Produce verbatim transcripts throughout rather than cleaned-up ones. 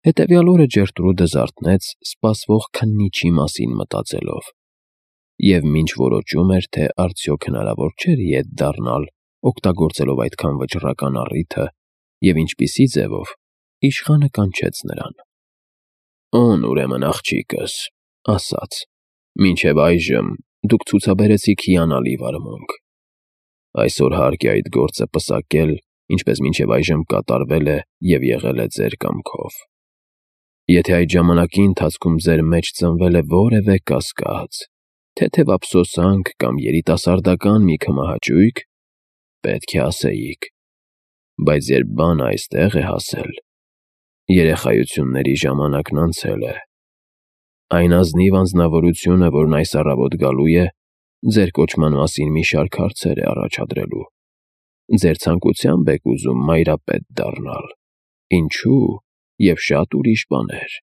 Հետևյալ օրը Ջերտրուդը զարթնեց սպասվող քննիչի մասին մտածելով, և մինչ որոճում էր, թե արդյոք հնարավոր չէր ետ դառնալ, օգտագործելով այդքան վճռական առիթը, և ինչպիսի ձևով, իշխանը կանչեց նրան։ «Ո՞ւն, ուրեմն, աղջիկս», ասաց. «մինչև այժմ դուք ցուցաբերեցիք հիանալի վարմունք։ Այսօր հարկ է այդ գործը պսակել, ինչպես մինչև այժմ կատարվել է և եղել է ձեր կամքով։ Եթե այդ ժամանակի ընթացքում ձեր մեջ ծնվել է որևէ կասկած, թեթև ափսոսանք կամ երիտասարդական մի քմահաճույք, պետք է ասեիք, բայց երբ բանը այստեղ է հասել, երեխայությունների ժամանակն անցել է։ Այն ազնիվ անձնավորությունը, որն այս առավոտ գալու է, ձեր կոչման մասին մի շարք հարցեր է առաջադրելու։ Ձեր ցանկությամբ եք ուզում մայրապետ դառնալ, ինչու, և շատ ուրիշ բաներ։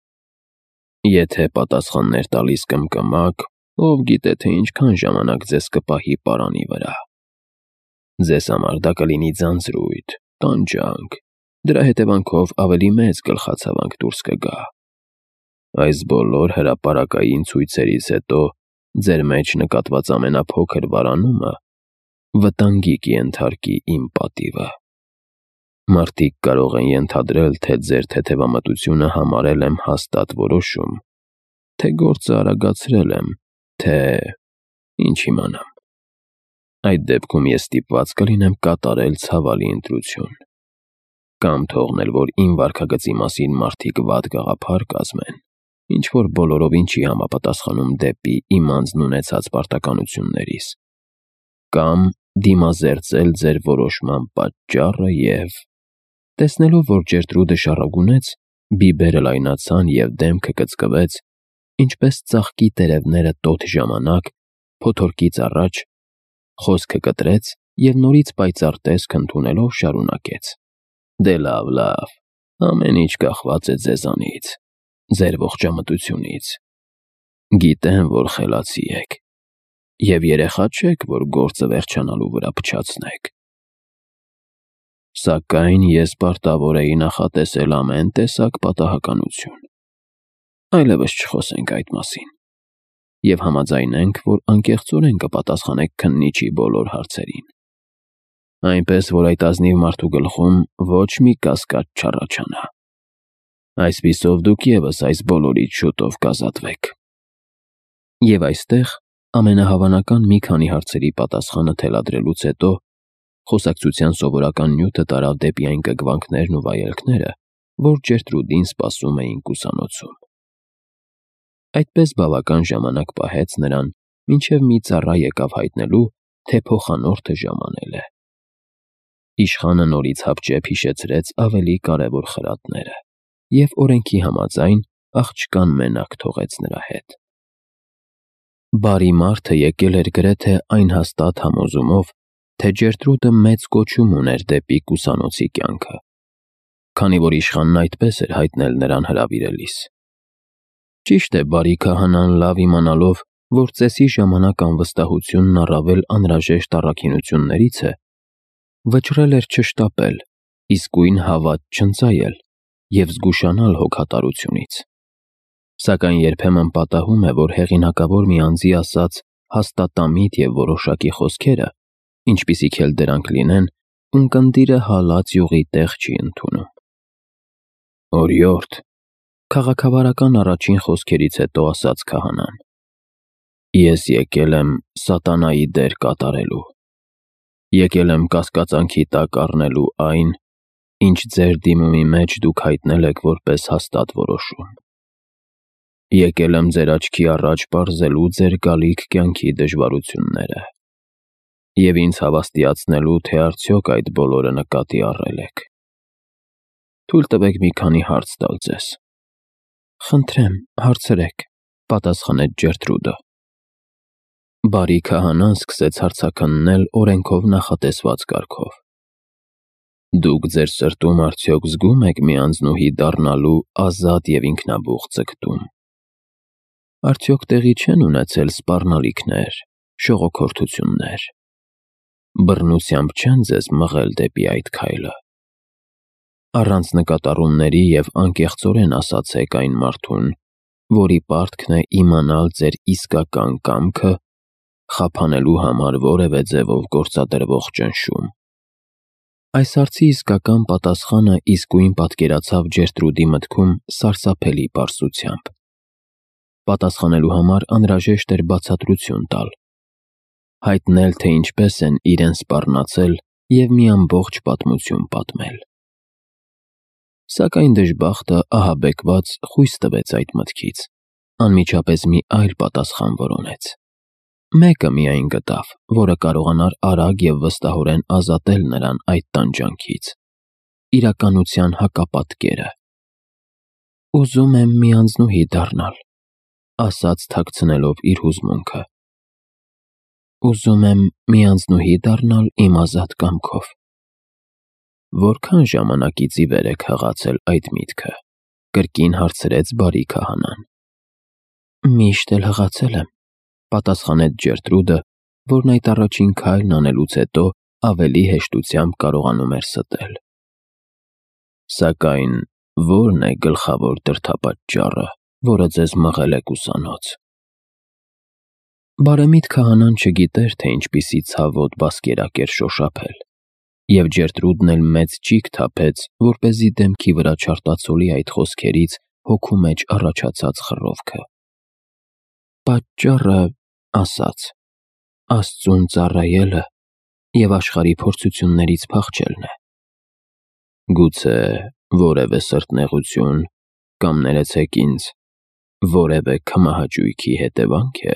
Եթե պատասխաններ տալիս կմկմաք, ով գիտե, թե ինչքան ժամանակ ձեզ կպահի պարանի վրա։ Ձեզ համար դա կլինի ձանձրույթ, տանջանք, դրա հետևանքով ավելի մեծ գլխացավանք դուրս կգա։ Այս բոլոր հրապարակային ցույցերից հետո ձեր մեջ նկատված ամենափոքր վարանումը վտանգի կենթարկի իմ պատիվը։ Մարդիկ կարող են ենթադրել, թե ձեր թեթևամտությունը համարել եմ հաստատ որոշում, թե գործը արագացրել եմ, թե… ինչ իմանամ։ Այդ դեպքում ես ստիպված կլինեմ կատարել ցավալի ընտրություն։ Կամ թողնել, որ իմ վարքագծի մասին մարդիկ վատ գաղափար կազմեն, ինչ-որ բոլորովին չի համապատասխանում դեպի իմ անձն ունեցած պարտականություններիս, կամ դիմազերծել ձեր որոշման պատճառը և… Տեսնելով, որ Ջերտրուդը շառոգունեց, բիբերը լայնացան և դեմքը կծկվեց, ինչպես ծաղկի տերևները տոտ ժամանակ, փոթորկից առաջ, խոսքը կտրեց և նորից պայծառ տեսք ընդունելով շարունակեց. «Դե լավ, լավ, ամեն ինչ կախված է ձեզանից, ձեր ողջամտությունից։ Գիտեմ, որ խելացի եք, և երեխա չեք, որ գործը վերջանալու վրա փչացնեք։ Սակայն ես պարտավոր էի նախատեսել ամեն տեսակ պատահականություն։ Այլևս չխոսենք այդ մասին և համաձայնենք, որ անկեղծորեն կպատասխանեք քննիչի բոլոր հարցերին, այնպես, որ այդ ազնիվ մարդու գլխում ոչ մի կասկած չառաջանա։ Այսպիսով դուք ևս այս բոլորից շուտով կազատվեք»։ Եվ այստեղ, ամենահավանական մի քանի հարցերի պատասխանը թելադրելուց հետո, խոսակցության սովորական նյութը տարավ դեպի այն կգվանքներն ու վայելքները, որ Ջերտրուդին սպասում էին կուսանոցում։ Այդպես բավական ժամանակ պահեց նրան, մինչև մի ծառա եկավ հայտնելու, թե փոխանորդը ժամանել է։ Իշխանը նորից հապճեպ հիշեցրեց ավելի կարևոր խրատները և օրենքի համաձայն աղջկան մենակ թողեց նրա հետ։ Բարի մարդը եկել էր գրեթե այն հաստատ համոզումով, թե Ջերտրուդը մեծ կոչում ուներ դեպի կուսանոցի կյանքը, քանի որ իշխանն այդպես էր հայտնել նրան հրավիրելիս։ Ճիշտ է, բարի քահանան լավ իմանալով, որ ծեսի ժամանակ անվստահությունն առավել անհրաժեշտ առաքինություններից է, վճռել էր չշտապել, իսկույն հավատ չընծայել և զգուշանալ հոգատարությունից։ Սակայն երբեմն պատահում է, որ հեղինակավոր մի անձի ասած հաստատամիտ և որոշակի խոսքերը, ինչպիսիք էլ դրանք լինեն, ունկնդիրը հալած յուղի տեղ չի ընդունում։ «Օրիորդ», քաղաքավարական առաջին խոսքերից հետո ասաց քահանան, «ես եկել եմ սատանայի դեր կատարելու։ Եկել եմ կասկածանքի տակ առնելու այն, ինչ ձեր դիմումի մեջ դուք հայտնել եք որպես հաստատ որոշում։ Եկել եմ ձեր աչքի առաջ պարզելու ձեր գալիք կյանքի դժվարությունները և ինձ հավաստիացնելու, թե արդյոք այդ բոլորը նկատի առել եք։ Թույլ տվեք մի քանի հարց տալ ձեզ»։ «Խնդրեմ, հարցրեք», պատասխանեց Ջերտրուդը։ Բարի քահանան սկսեց հարցաքննել օրենքով նախատեսված կարգով։ «Դուք ձեր սրտում արդյոք զգում եք մի անձնուհի դառնալու ազատ և ինքնաբուխ ձգտում։ Արդյոք տեղի չեն ունեցել սպառնալիքներ, շողոքորթություններ։ Բռնությամբ չեն ձեզ մղել դեպի այդ քայլը։ առանց նկատառումների և անկեղծորեն ասացեք այն մարդուն, որի պարտքն է իմանալ ձեր իսկական կամքը, խափանելու համար որևէ ձևով գործադրվող ճնշում։ Այս հարցի իսկական պատասխանը իսկույն պատկերացավ Ջերտրուդի մտքում սարսափելի պարզությամբ։ Պատասխանելու համար անհրաժեշտ էր բացատրություն տալ, հայտնել, թե ինչպես են իրեն սպառնացել և մի ամբողջ պատմություն պատմել։ Սակայն դժբախտը ահաբեկված խույս տվեց այդ մտքից, անմիջապես մի այլ պատասխան որոնեց։ Մեկը միայն գտավ, որը կարողանար արագ և վստահորեն ազատել նրան այդ տանջանքից՝ իրականության հակապատկերը։ «Ուզում եմ մի անձնուհի դառնալ», ասաց թաքցնելով իր հուզմունքը։ «Ուզում եմ մի անձնուհի դառնալ իմ ազատ կամքով»։ Որքան ժամանակից ի վեր եք հղացել այդ միտքը, կրկին հարցրեց բարի քահանան։ Միշտ էլ հղացել եմ, պատասխանեց Ջերտրուդը, որն այդ առաջին քայլն անելուց հետո ավելի հեշտությամբ կարողանում էր ստել։ Սակայն ո՞րն է գլխավոր դրդապատճառը, որը ձեզ մղել է կուսանոց։ Բարեմիտ քահանան չգիտեր, թե ինչպիսի ցավոտ բասկերակ էր շոշափել, և Ջերտրուդն էլ մեծ ճիգ թափեց, որպեսզի դեմքի վրա չարտացոլի այդ խոսքերից հոգու մեջ առաջացած խռովքը։ Պատճառը, ասաց, Աստծուն ծառայելը և աշխարհի փորձություններից փախչելն է։ Գուցե որևէ սրտնեղություն կամ, ներեցեք ինձ, որևէ քմահաճույքի հետևանք է։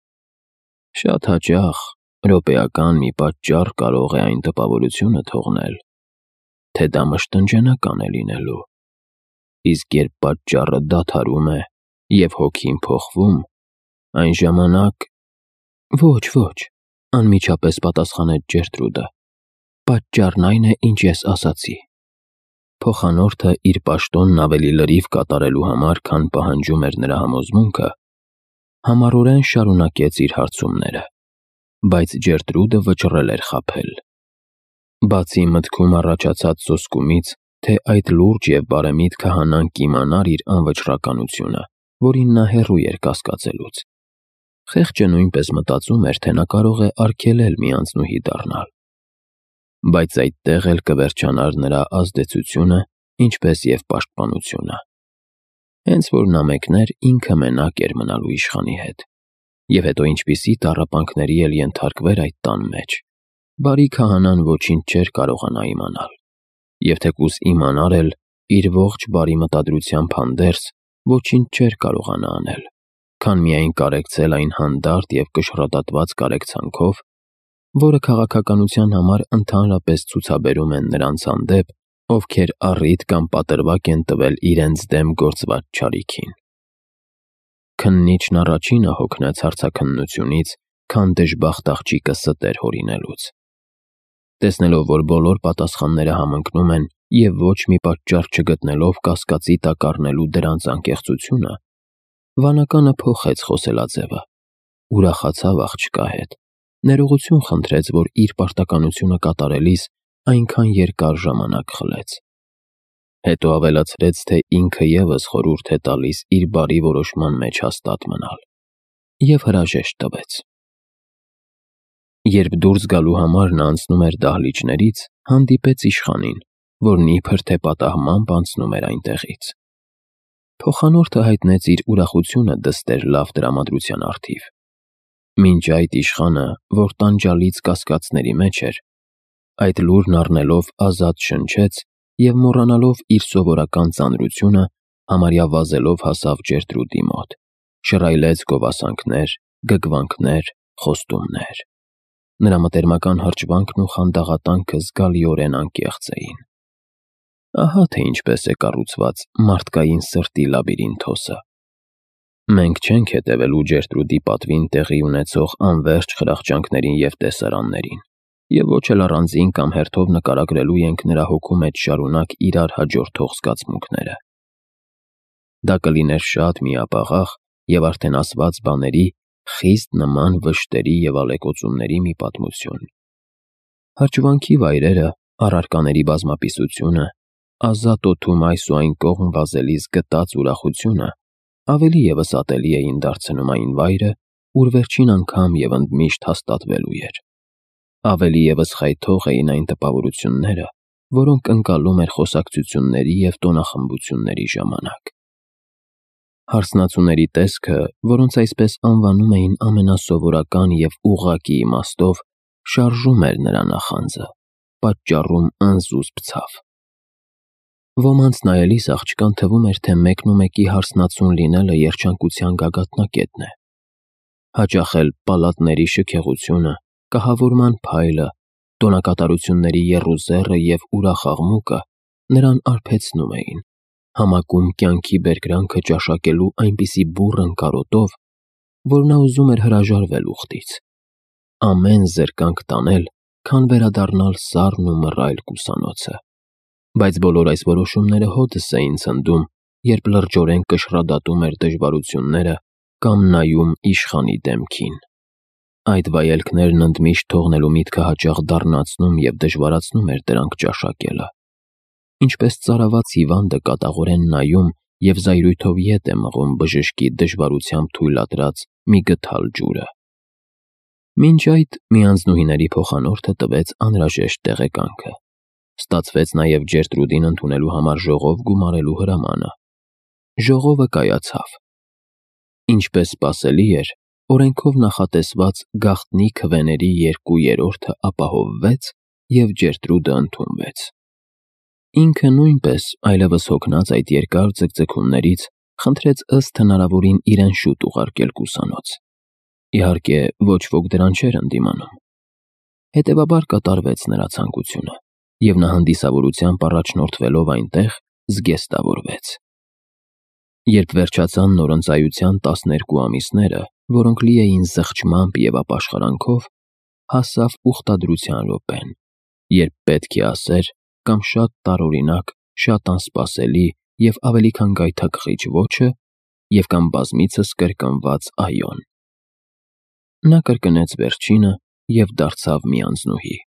Շատ հաճախ րոպեական մի պատճառ կարող է այն տպավորությունը թողնել, թե դա մշտնջենական է լինելու, իսկ երբ պատճառը դադարում է և հոգին փոխվում, այն ժամանակ… Ոչ, ոչ, անմիջապես պատասխանեց Ջերտրուդը, պատճառն այն է, ինչ ես ասացի։ Փոխանորդը իր պաշտոնն ավելի լրիվ կատարելու համար, քան պահանջում էր նրա համոզմունքը, համառորեն շարունակեց իր հարցումները, բայց Ջերտրուդը վճռել էր խաբել։ Բացի մտքում առաջացած սոսկումից, թե այդ լուրջ և բարեմիտ քահանան կիմանար իր անվճռականությունը, որին նա հեռու էր կասկածելուց, խեղճը նույնպես մտածում էր, թե նա կարող է արգելել մի անձնուհի դառնալ։ Բայց այդտեղ էլ կվերջանար նրա ազդեցությունը, ինչպես և պաշտպանությունը։ Հենց որ նա մեկներ, ինքը մենակ էր մնալու իշխանի հետ, և հետո ինչպիսի տառապանքների էլ ենթարկվեր այդ տան մեջ, բարի քահանան ոչինչ չէր կարողանա իմանալ, և թեկուզ իմանար էլ, իր ողջ բարի մտադրությամբ հանդերձ, ոչինչ չէր կարողանա անել, քան միայն կարեկցել այն հանդարտ և կշռադատված կարեկցանքով, որը քաղաքականության համար ընդհանրապես ցուցաբերում են նրանց հանդեպ, ովքեր առիթ կամ պատրվակ են տվել իրենց դեմ գործված չարիքին։ Քննիչն առաջինը հոգնեց հարցաքննությունից, քան դժբախտ աղջիկը ստեր հորինելուց։ Տեսնելով, որ բոլոր պատասխանները համընկնում են և ոչ մի պատճառ չգտնելով կասկածի տակ առնելու դրանց անկեղծությունը, վանականը փոխեց խոսելաձևը, ուրախացավ աղջկա հետ, ներողություն խնդրեց, որ իր պարտականությունը կատարելիս այնքան երկար ժամանակ խլեց։ Հետո ավելացրեց, թե ինքը ևս խորհուրդ է տալիս իր բարի որոշման մեջ հաստատ մնալ, և հրաժեշտ տվեց։ Երբ դուրս գալու համար նա անցնում էր դահլիճներից, հանդիպեց իշխանին, որն իբր թե պատահմամբ անցնում էր այնտեղից։ Փոխանորդը հայտնեց իր ուրախությունը դստեր լավ տրամադրության առթիվ։ Մինչ այդ իշխանը, որ տանջալից կասկածների մեջ էր, այդ լուրն առնելով ազատ շնչեց և մոռանալով իր սովորական ծանրությունը, համարյա վազելով հասավ Ջերտրուդի մոտ, շռայլեց գովասանքներ, գգվանքներ, խոստումներ։ Նրա մտերմական հրճվանքն ու խանդաղատանքը զգալիորեն անկեղծ էին։ Ահա թե ինչպես է կառուցված մարդկային սրտի լաբիրինթոսը։ Մենք չենք հետևելու Ջերտրուդի պատվին տեղի ունեցող անվերջ խրախճանքներին և տեսարաններին, և ոչ էլ առանձին կամ հերթով նկարագրելու ենք նրա հոգու մեջ շարունակ իրար հաջորդող զգացմունքները։ Դա կլիներ շատ միապաղաղ և արդեն ասված բաների խիստ նման վշտերի և ալեկոծումների մի պատմություն։ Հրճվանքի վայրերը, առարկաների բազմապիսությունը, ազատ օդում այս ու այն կողմ վազելիս գտած ուրախությունը ավելի ևս ատելի էին դարձնում այն վայրը, ուր վերջին անգամ և ընդմիշտ հաստատվելու էր։ Ավելի ևս խայթող էին այն տպավորությունները, որոնք ընկալում էր խոսակցությունների և տոնախմբությունների ժամանակ։ Հարսնացուների տեսքը, որոնց այսպես անվանում էին ամենասովորական և ուղղակի իմաստով, շարժում էր նրա նախանձը, պատճառում անզուսպ ցավ։ Ոմանց նայելիս աղջկան թվում էր, թե մեկնումեկի հարսնացուն լինելը երջանկության գագաթնակետն է։ Հաճախ էլ պալատների շքեղությունը, կահավորման փայլը, տոնակատարությունների եռուզեռը և ուրախ աղմուկը նրան արբեցնում էին, համակում կյանքի բերկրանքը ճաշակելու այնպիսի բուռն կարոտով, որ նա ուզում էր հրաժարվել ուխտից, ամեն զրկանք տանել, քան վերադառնալ սառն ու մռայլ կուսանոցը։ Բայց բոլոր այս որոշումները հօդս էին ցնդում, երբ լրջորեն կշռադատում էր դժվարությունները կամ նայում իշխանի դեմքին։ Այդ վայելքներն ընդմիշտ թողնելու միտքը հաճախ դառնացնում և դժվարացնում էր դրանք ճաշակելը, ինչպես ծարաված հիվանդը կատաղորեն նայում և զայրույթով ետ է մղում բժշկի դժվարությամբ թույլատրած մի գդալ ջուրը։ Մինչ այդ մի անձնուհիների փոխանորդը տվեց անհրաժեշտ տեղեկանքը։ Ստացվեց նաև Ջերտրուդին ընդունելու համար ժողով գումարելու հրամանը։ Ժողովը կայացավ։ Ինչպես սպասելի էր, օրենքով նախատեսված գաղտնի քվեների երկու երրորդը ապահովվեց, և Ջերտրուդը ընդունվեց։ Ինքը նույնպես, այլևս հոգնած այդ երկար ձգձգումներից, խնդրեց ըստ հնարավորին իրեն շուտ ուղարկել կուսանոց։ Իհարկե, ոչ ոք դրան չէր ընդդիմանում։ Հետևաբար կատարվեց նրա ցանկությունը, և նա հանդիսավորությամբ առաջնորդվելով այնտեղ, զգեստավորվեց։ Երբ վերջացան նորընծայության տասներկու ամիսները, որոնք լի էին զղջմամբ և ապաշխարանքով, հասավ ուխտադրության րոպեն, երբ պետք է ասեր կամ շատ տարօրինակ, շատ անսպասելի և ավելի քան գայթակղիչ ոչը և կամ բազմիցս կրկնված այոն։ Նա կրկնեց վերջինը և դարձավ մի անձնուհի։